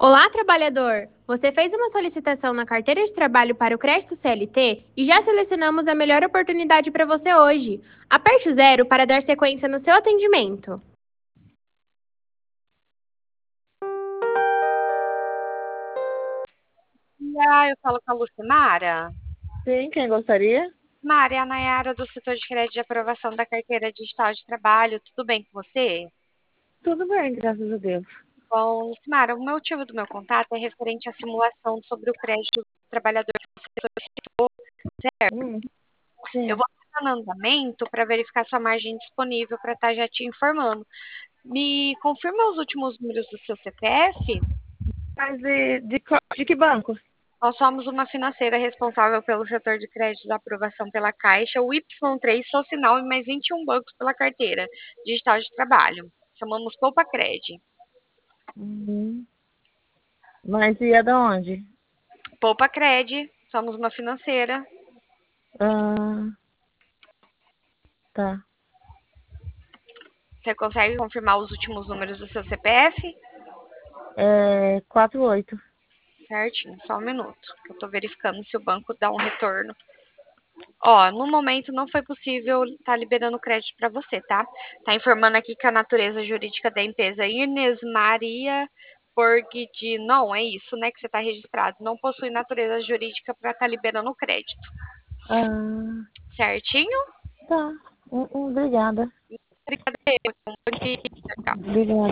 Olá, trabalhador! Você fez uma solicitação na carteira de trabalho para o crédito CLT e já selecionamos a melhor oportunidade para você hoje. Aperte o 0 para dar sequência no seu atendimento. Eu falo com a Lucimara. Sim, quem gostaria? Mara, é a Nayara do setor de crédito de aprovação da carteira digital de trabalho. Tudo bem com você? Tudo bem, graças a Deus. Bom, Lucimara, o motivo do meu contato é referente à simulação sobre o crédito do trabalhador que você solicitou, certo? Hum, Eu sim. vou estar no andamento para verificar sua margem disponível para estar já te informando. Me confirma os últimos números do seu CPF? Mas de que banco? Nós somos uma financeira responsável pelo setor de crédito da aprovação pela Caixa, o Y3, Socinal e mais 21 bancos pela carteira digital de trabalho. Chamamos Poupa Cred. Uhum. Mas e é da onde? Poupa Cred, somos uma financeira. Ah, tá. Você consegue confirmar os últimos números do seu CPF? É 48. Certinho, só um minuto. Eu estou verificando se o banco dá um retorno. Ó, no momento não foi possível estar liberando crédito para você, tá? Tá informando aqui que a natureza jurídica da empresa Inês Maria Borghi, é isso, né, que você está registrado. Não possui natureza jurídica para estar liberando crédito. Ah, Certinho? tá. Obrigada. Obrigada. Obrigada.